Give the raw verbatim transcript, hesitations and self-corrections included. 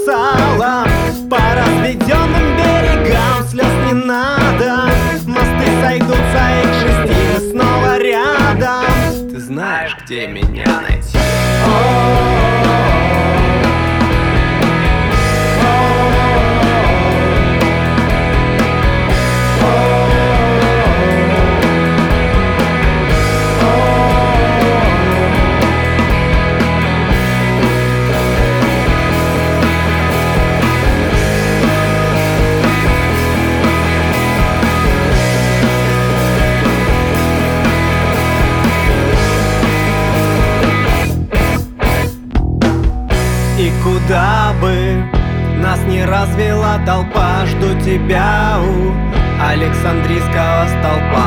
сало. По разведенным берегам слез не надо. Мосты сойдутся, их шести, мы снова рядом. Ты знаешь, где меня найти. И куда бы нас не развела толпа, жду тебя у Александрийского столпа.